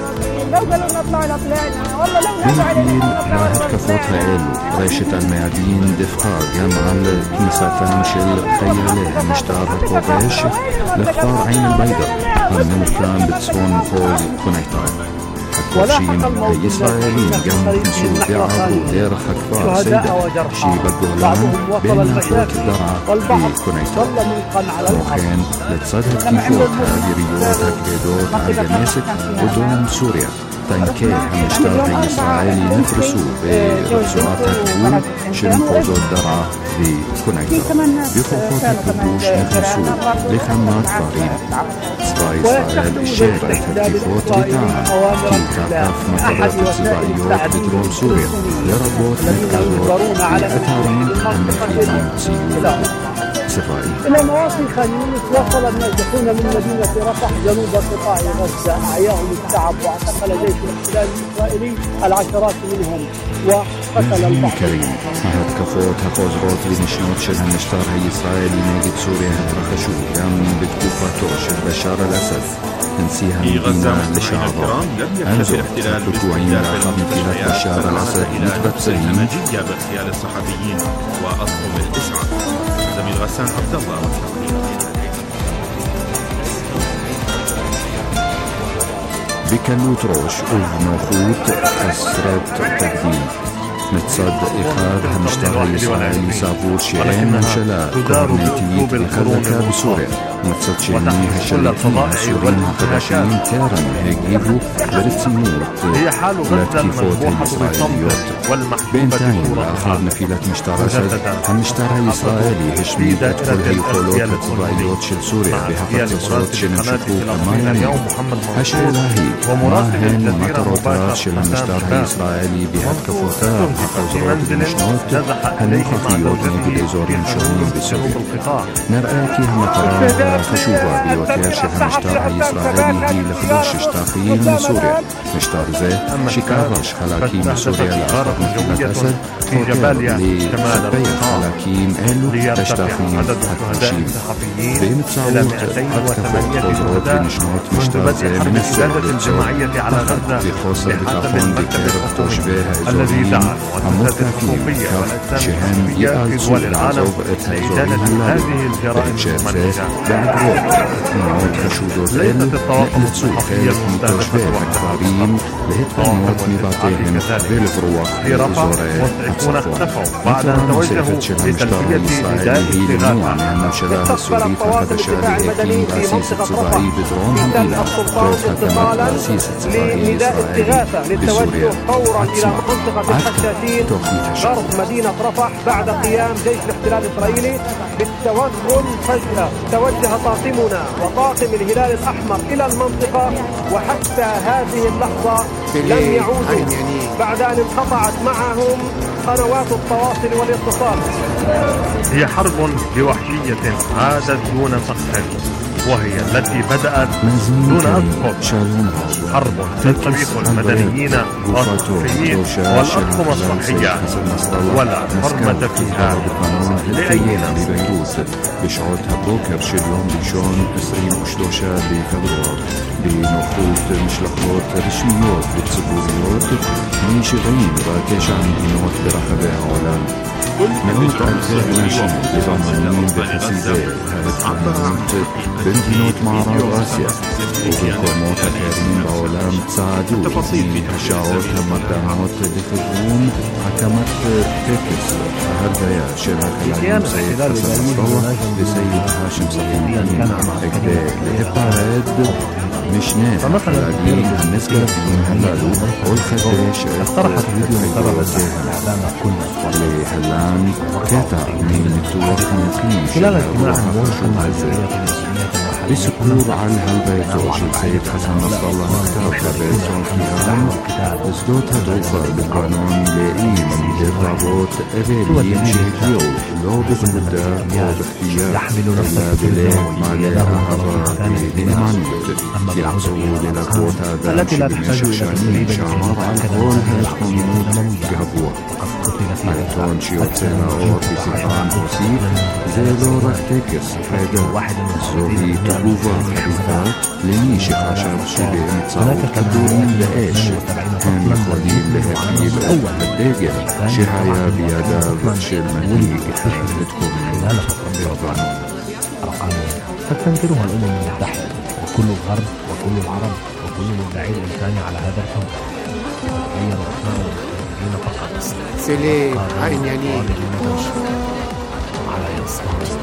لو قالوا نطلع طلعنا والله لو نزلوا علينا هتكفوت هالو ريشة الميادين دفقا جمع الكنيستان شل خيالي مشتار كوبيش لختار عين البيضاء هنو كان بتصفون فوز كونيتان وشين إسرائيليين جنب سوء يعبوا دير حكفار سيدة شي بقولان بين فوت درعة في كونيتان وكان لتصدق كيفوت هذه ريوت هكبيدوت عن دمشق ودوم سوريا تنكي همشتار إسرائيلي نفرسو برسوات الكبول شن فوزو الدرعة في كونيتان بخوفوت الكبوش نفرسو لخمات فارين إسرائيل الشيخ تكيفوت بتاعها في تعقف مقرات السباعيات بترول سوريا لربوت متقادور لأثارين المخيطين سيولا إسرائيل. إلى مواطن خان يونس وصل النازحون من مدينة رفح جنوب قطاع غزة أعياهم التعب واعتقل جيش الاحتلال الإسرائيلي العشرات منهم وقتل البعض. كريم هاد كفوت هفوزروت لنشنوت شل هنشتار هي إسرائيلي نجد سوريا هترخشو كان بتكوفاتو شل بشار الأسد تنسيها مدينة لشعراء أنزو تكوعين لعقب نفيلات بشار الأسد متبتسين نتيجة باغتيال الصحفيين وأطقم الإسعاف زميل غسان عبد الله بكلوت روش وبنوخوت كسرت تقديم متصد إخاد همشتغل إسرائيلي سافور شيرين من شلاء كورنيتيت بخلقها بسوريا متصد شيرين هشلتين سورين هقداشين كارن هيجيبو برتسيموت لاتكيفوت الإسرائيليوت بينتين لأخذ نفيلة مشتار أسد همشتار إسرائيلي هشميد أدخل هيقولوت لتبايلوت شل سوريا بحفظ صوت شنمشكو كماياني هشيلاهي ما هن مطروطات شل همشتار إسرائيلي بهتكفوتات حقوزروت بمشنوت هنخطيوت نجد إزورين شونين بسوريا نرآكي همطرا خشوبة بيوتير شل همشتار إسرائيلي هي لخدوش اشتاقيين من سوريا مشتار زي شكاراش خلاكين سوريا لأخطر نفيلة أسد فوتير لخبية خلاكين إلو تشتاقيين هتنشين بمتصاوت هتكفوت خوزروت بمشنوت مشتار زي من السهل الجماعية على غزة بخوصة بتافون بكير توشبيها إزورين أموكا فيه شهن يقال سوء العزوب اتهزورين هلالي بإتشافة بعد روت نعود خشودوت إل نقلت سوء خير متوشبه أكبارين لهت بنوت مباتيهم بالفروح بإزورين أتصفون مثلا مسيفة شل همشتار الإسرائيلي هي لمنوع لأنه شلاه السوريت هكذا هيكين راسيس الصباعي بدرون همدينا روت هكمت راسيس الصباعي الإسرائيلي بسوريا الحشاشين غرب مدينة رفح بعد قيام جيش الاحتلال الإسرائيلي بالتوغل فجأة توجه طاقمنا وطاقم الهلال الأحمر إلى المنطقة وحتى هذه اللحظة لم يعودوا بعد أن انقطعت معهم قنوات التواصل والاتصال. هي حرب بوحشية عادت دون سقف وهي التي بدأت دون أسقف حرب تستبيح المدنيين والصحفيين والأطقم الصحية ولا حرمة فيها لأي ببيروت بشعوت هبوكر شليون بيشون عشرين وشدوشة بفبراير بنخوت مشلخوت رسميوت بتصبوريوت من شغين وكيش عن دينوت برحبة عالم مئات ألفي ناشين بضمانين بحسيدة هاتفانوت بمدينوت معرض آسيا وبالقوموت الكريم بعالم تساعدوا في هشاوت مردانوت بفجون حكمت تكس هردايا شبه خلال سيد حسن مصطفى بسيد هاشم صفيين اكده لهبارد مشنات خلالين النسبة من هلالو والخداش اقترحت فيديو مقررة لهلان كاتا من التوقع مقيم خلال اجتماع بسكور على هالبيتوش السيد حسن نصر الله مختار بيتون كيران ازدوت هدوفا بقانون لئيم للرابط أبيليم شهديو لو بقدر أو باختيار إلا بليه مالها هبا بإيمانية يعصوا للقوة ذات بمشق شانين شعمر عن كل هالقانون قهبوة أنتون شيوتسينا أو في سيطان أوسي زيلو ركتكس حاجة زوهي تقوفا حديثات لنيش خشب شبه متصاوب كدورين لإيش كان مخلدين لهكي الأول الداجل شهايا بيادا فتش المنهيج لتكون خلال فترة أرقام قد تنكرها الأمم المتحدة وكل الغرب وكل العرب وكل مدعي الإنساني على هذا الحكم تغير أسماء المتفرجين فقط سيلي عين يعني على يسار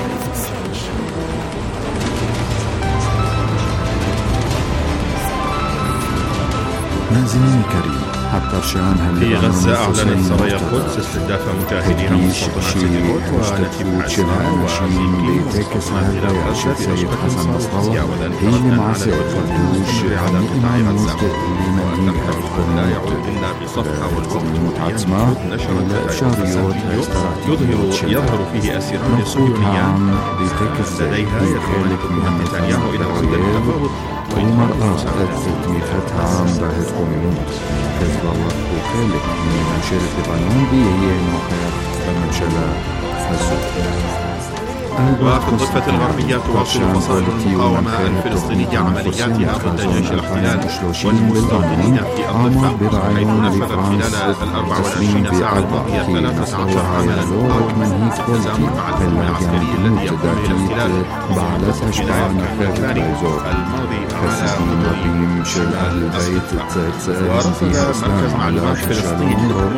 منزلين الكريم حتى شان في غزة أعلنت سرايا القدس استهداف مجاهدين مستوطنات سديموت ونتيب حزمة وزيكين ومستوطنات إلى غزة في نشرة صاروخية وذلك ردا على الوجود على قطاع غزة وأن لا يعود إلا بصفقة والوقت ينفذ نشرت فيديو يظهر يظهر فيه أسيران صهيونيان لديها يدعون من نتنياهو إلى عودة التفاوض ومرأة أثبت تميختها عن بعد قانون حزب الله وخالق من مشاركة قانون بيه موقع الممشلة فسوق. وفي الضفة الغربية تواصل فصائل المقاومة الفلسطينية عملياتها ضد جيش الاحتلال والمستوطنين في الضفة، حيث نفذت خلال الأربع والعشرين ساعة الماضية ثلاثة عشر عملا مقاومة بالتزامن مع الحكم العسكري الذي يقوم بالاحتلال خلال الثاني الماضي على حدود شمال الضفة. ورصد مركز معلومات فلسطين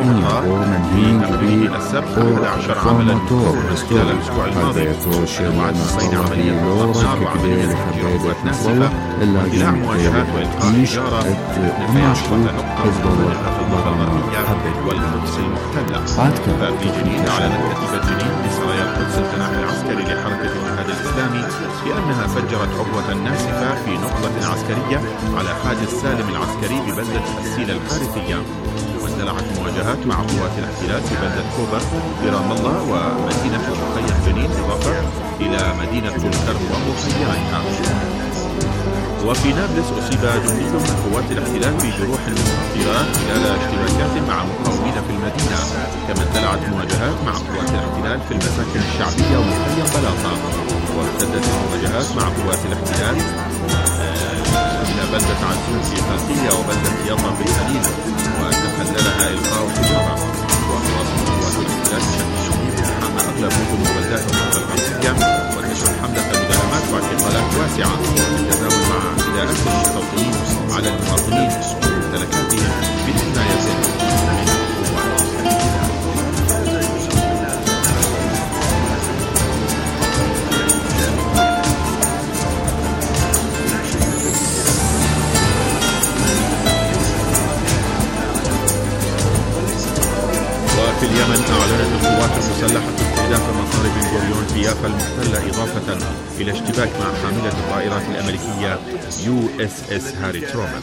في تقريره السبت أحد عشر عملا مقاومة خلال الأسبوع الماضي وعد الصين عملية النار وعملية التفجير والناسفة واندلاع مواجهات وإلقاء حجارة نفي عشرة نقطة متوجهة في الضفة الغربية والقدس المحتلة. ففي جنين أعلنت كتيبة جنين بسرايا القدس الجناح العسكري لحركة الجهاد الإسلامي بأنها فجرت عبوة ناسفة في نقطة عسكرية على حاجز سالم العسكري ببلدة السيلة الحارثية. واندلعت مواجهات مع قوات الاحتلال في بلدة كوبر برام الله ومدينة مخيم جنين إضافة إلى مدينة الكرب ومخيميها. وفي نابلس أصيب جندي من قوات الاحتلال بجروح خطيرة خلال اشتباكات مع مقاومين في المدينة. كما اندلعت مواجهات مع قوات الاحتلال في المساكن الشعبية ومخيم بلاطة. وامتدت المواجهات مع قوات الاحتلال إلى بلدة عزوز في خلقية وبلدة يطا في الخليل وتخللها إلقاء حجارة. وأواصل قوات الاحتلال بشكل شديد اقتحام أغلب مدن وبلدات الضفة الغربية ونشر حملة مداهمات واعتقالات واسعة بالتزامن مع اعتداءات المستوطنين على المواطنين وممتلكاتهم بالحماية من في اليمن أعلنت القوات المسلحة استهداف مصارف بن غوريون في يافا المحتلة إضافة إلى اشتباك مع حاملة الطائرات الأمريكية يو إس إس هاري ترومان.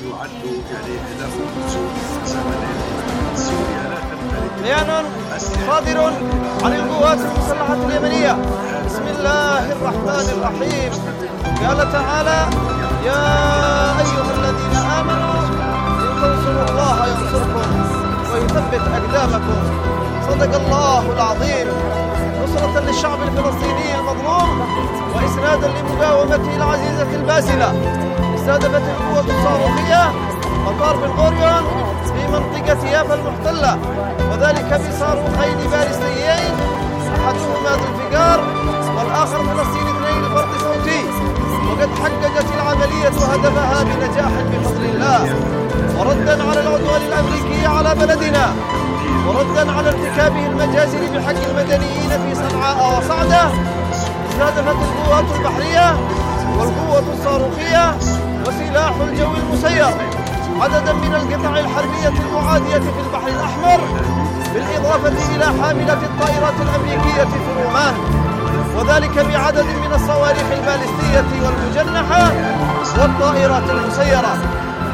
بيان صادر عن القوات المسلحة اليمنية بسم الله الرحمن الرحيم. قال تعالى: يا أيها الذين آمنوا إن تنصروا الله ينصركم ويثبت أقدامكم. صدق الله العظيم. نصرة للشعب الفلسطيني المظلوم وإسنادا لمقاومته العزيزة الباسلة استهدفت القوة الصاروخية مطار بن غوريون في منطقة يافا المحتلة، وذلك بصاروخين باليستيين أحدهما ذو انفجار والآخر فلسطيني اثنين فرد صوتي. وقد حققت العملية هدفها بنجاح بفضل الله، وردا على العدوان الأمريكي على بلدنا، وردا على ارتكابه المجازر بحق المدنيين في صنعاء وصعدة. استهدفت القوات البحرية والقوة الصاروخية وسلاح الجو المسير عددا من القطع الحربية المعادية في البحر الأحمر، بالإضافة إلى حاملة الطائرات الأمريكية فرومان، وذلك بعدد من الصواريخ البالستية والمجنحة والطائرات المسيرة.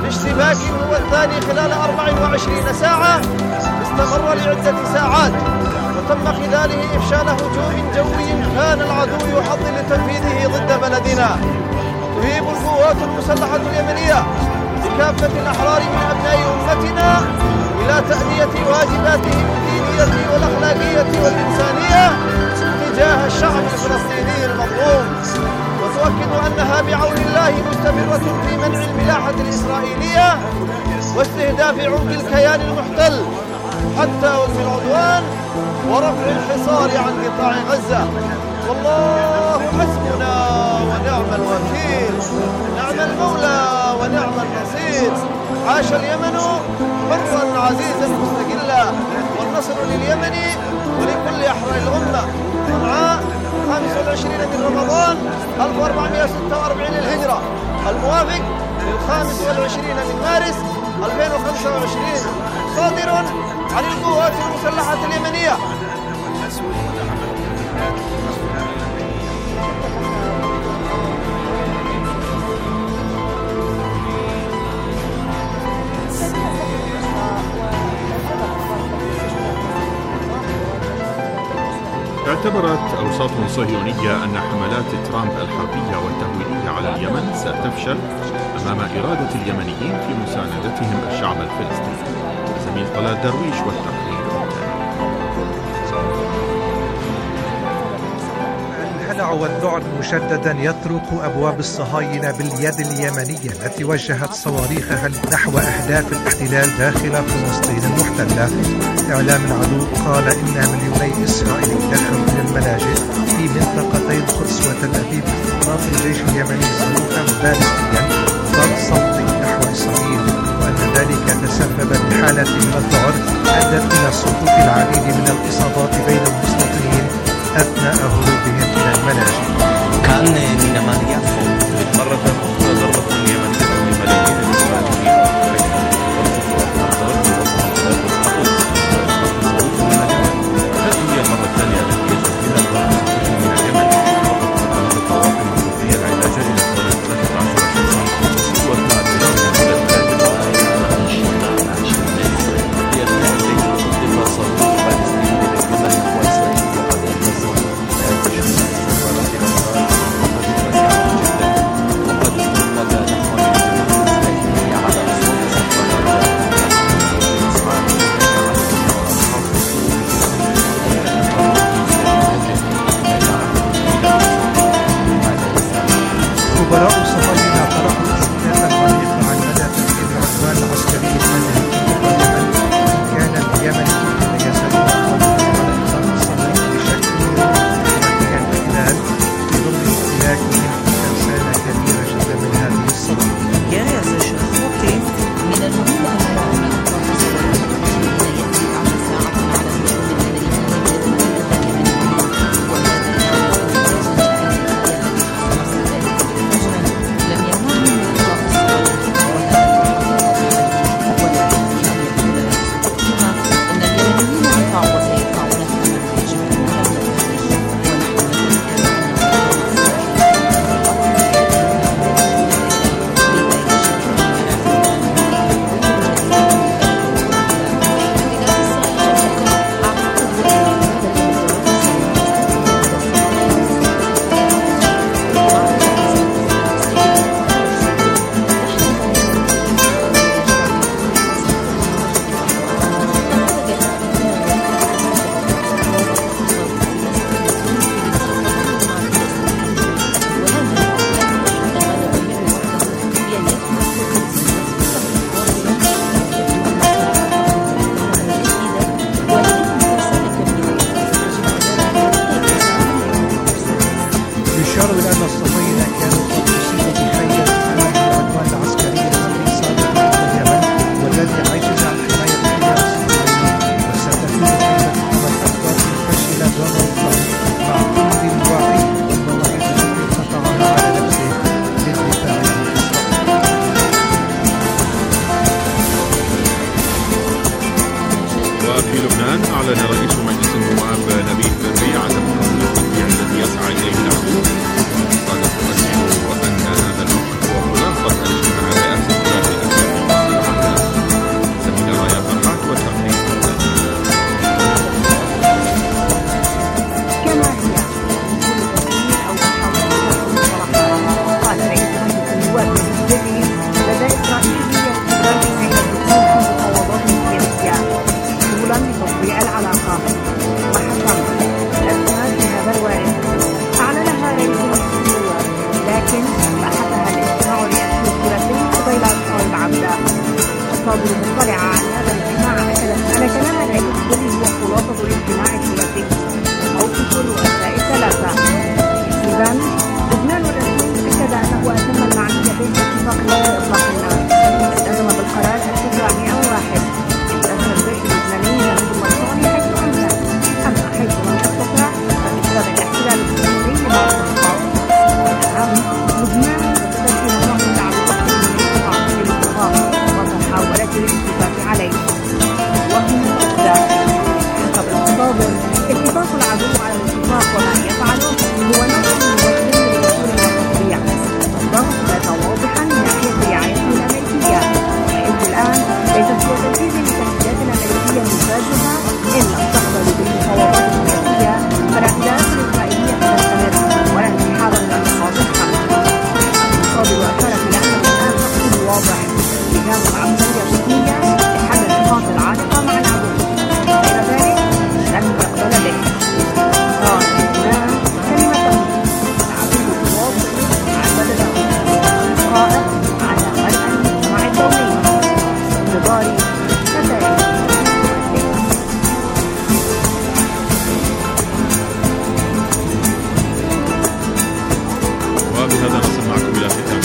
باشتباك هو الثاني خلال أربع وعشرين ساعة استمر لعدة ساعات، وتم خلاله إفشال هجوم جوي كان العدو يحضر لتنفيذه ضد بلدنا. تهيب القوات المسلحة اليمنية بكافة الأحرار من أبناء أمتنا إلى تأدية واجباتهم الدينية والأخلاقية والإنسانية تجاه الشعب الفلسطيني المظلوم، وتؤكد أنها بعون الله مستمرة في منع الملاحة الإسرائيلية واستهداف عمق الكيان المحتل حتى وقف العدوان ورفع الحصار عن قطاع غزة. والله حسبنا ونعم الوكيل، نعم المولى ونعم النصير. عاش اليمن حرا عزيزا مستقلا، والنصر لليمن ولكل أحرار الأمة. صنعاء خامس والعشرين من رمضان ألف وأربعمائة وستة وأربعين الهجرة، الموافق للخامس والعشرين من مارس ألفين وخمسة وعشرين، صادر عن القوات المسلحة اليمنية. اعتبرت أوساط صهيونية أن حملات ترامب الحربية والتهويلية على اليمن ستفشل أمام إرادة اليمنيين في مساندتهم الشعب الفلسطيني. زميل طلال درويش والتقرير. الهلع والذعر مشددا يطرق أبواب الصهاينة باليد اليمنية التي وجهت صواريخها نحو أهداف الاحتلال داخل فلسطين المحتلة. إعلام العدو قال إن مليوني إسرائيلي دخلوا إلى الملاجئ في منطقتي القدس وتل أبيب باستضافة الجيش اليمني صاروخا باليستيا ضغط صوتي نحو إسرائيل، وأن ذلك تسبب بحالة من الذعر أدت إلى سقوط العديد من الإصابات بين المستوطنين أثناء هروبهم إلى الملاجئ. كان من ماليا مرة أخرى ضربة يمنية لملايين أعلن رئيس مجلس النواب نبيه بري عدم قبول التطبيع الذي يسعى إليه العدو. قال تؤكد أن هذا الموقف هو خلاصة الاجتماع الرئاسي الثلاثي عليه وهم داخل. حسب المصادر اتفاق العدو على الاتفاق وما يفعله هو نوع من وسيلة الوصول والتطبيع. الضغط بات واضحا من ناحية رعايته الأمريكية، وإلى الآن ليست هو تنفيذ لتهديدات الأمريكية نتاجها إن لم تقبل بالمفاوضات السياسية فالاعتداءات الإسرائيلية تستمر ولا انسحاب من النقاط الخمسة. المصادر أشارت إلى أن الآن تقصد واضح لجان العملية الرسمية لحل النقاط العالقة مع العدو، غير ذلك لن يقبل به. قال هنا كلمة العدو الواضح عن بدل القائد على ملء المجتمع الدولي انتظار نتائج. وبهذا نصل معكم إلى ختام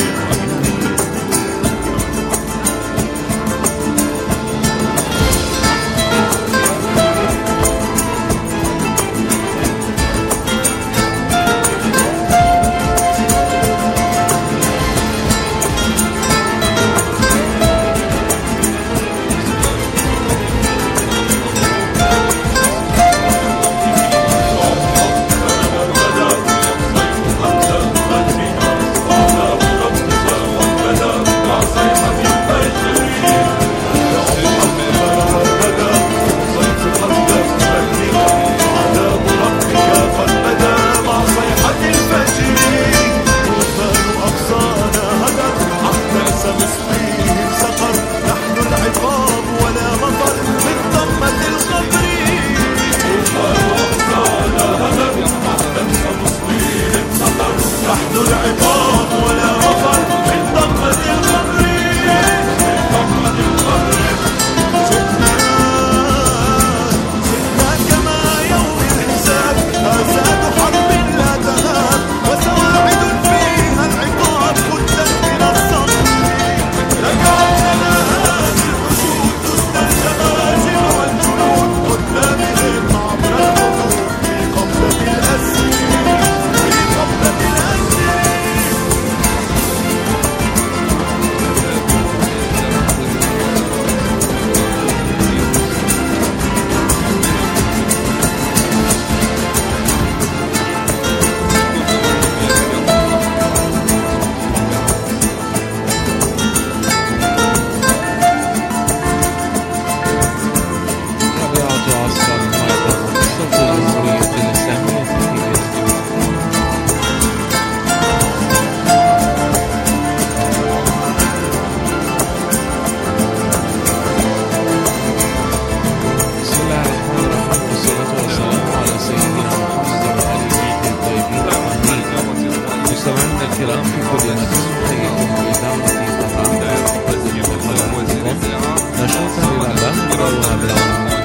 الكرام في كل مكان تحييكم إذاعة طهران تقدم لحضراتكم نشرة للأخبار مدونة بالعربية.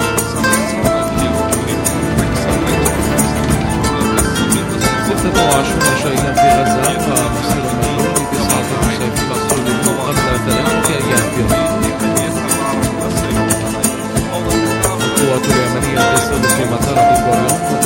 ستة وعشرون شهيدا في غزة فمصير مجنون لتسعة عشر فلسطيني قبل ثلاثة أيام. القوات اليمنية تسأل في مطار بن غوريون